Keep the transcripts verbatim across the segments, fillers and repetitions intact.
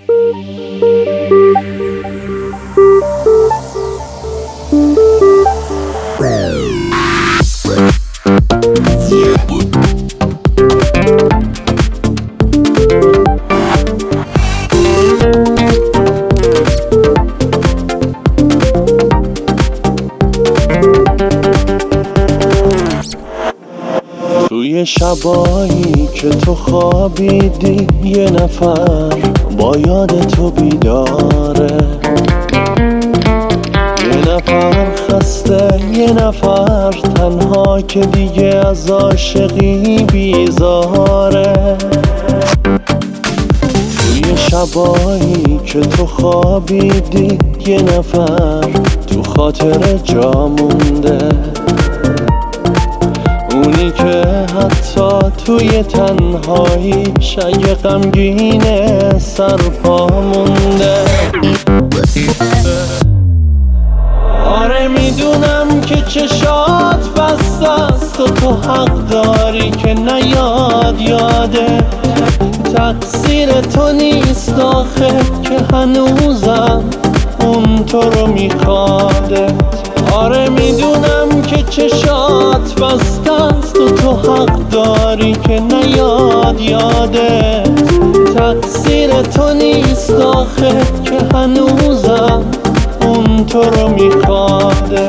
توی شبایی که تو خوابیدی یه نفر با یاد تو بیداره، یه نفر خسته، یه نفر تنها که دیگه از عاشقی بیزاره. توی شبایی که تو خوابیدی یه نفر تو خاطر جا مونده، اونی که حتی توی تنهایی شای غمگینه سرپا مونده. آره میدونم که چشات بسته است و تو حق داری که نیاد یاده، تقصیر تو نیست آخه که هنوزم اون تو رو میخواده. آره میدونم که چشات بسته است و تو حق داری که نیاد یاده، تقصیر تو نیست آخه که هنوزم اون تو رو میخواده.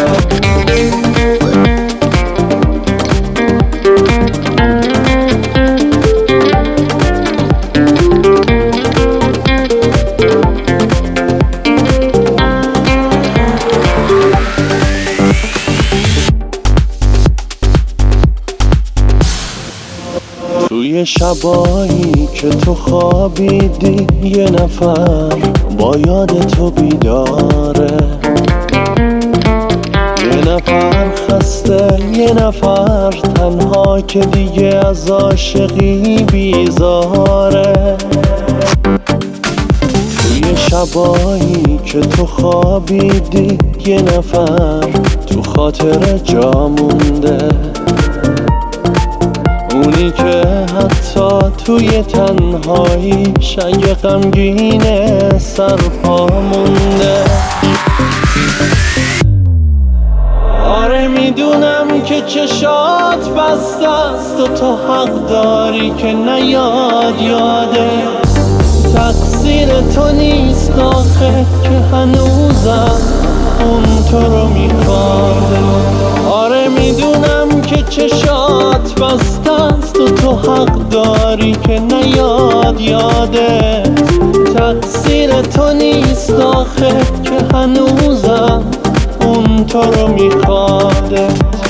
توی شبایی که تو خوابیدی یه نفر با یاد تو بیداره، یه نفر خسته، یه نفر تنها که دیگه از عاشقی بیزاره. توی شبایی که تو خوابیدی یه نفر تو خاطر جا مونده، اونی که حتی توی تنهایی شای غمگینه سرپا مونده. آره میدونم که چشات بسته است و تو حق داری که نیاد یاده، تقصیر تو نیست آخه که هنوزم اون تو رو میخواده. آره میدونم که چشات بسته است و تو حق داری که نیاد یاده، تقصیر تو نیست آخه که هنوزم اون تو رو میخواده.